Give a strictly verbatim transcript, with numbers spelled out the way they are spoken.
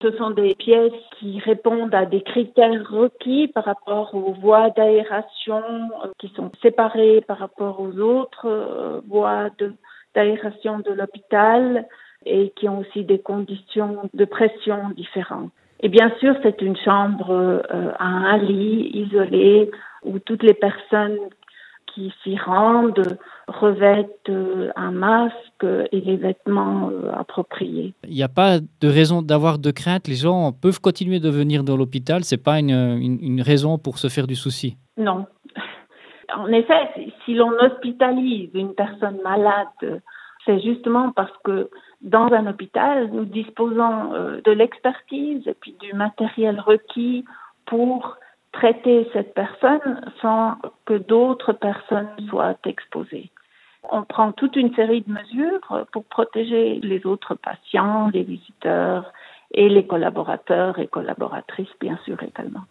Ce sont des pièces qui répondent à des critères requis par rapport aux voies d'aération euh, qui sont séparées par rapport aux autres euh, voies de, d'aération de l'hôpital et qui ont aussi des conditions de pression différentes. Et bien sûr, c'est une chambre euh, à un lit isolé où toutes les personnes qui s'y rendent revêtent euh, un masque et les vêtements euh, appropriés. Il n'y a pas de raison d'avoir de crainte. Les gens peuvent continuer de venir dans l'hôpital. Ce n'est pas une, une, une raison pour se faire du souci. Non. En effet, si, si l'on hospitalise une personne malade, c'est justement parce que dans un hôpital, nous disposons euh, de l'expertise et puis du matériel requis pour traiter cette personne sans que d'autres personnes soient exposées. On prend toute une série de mesures pour protéger les autres patients, les visiteurs et les collaborateurs et collaboratrices, bien sûr, également.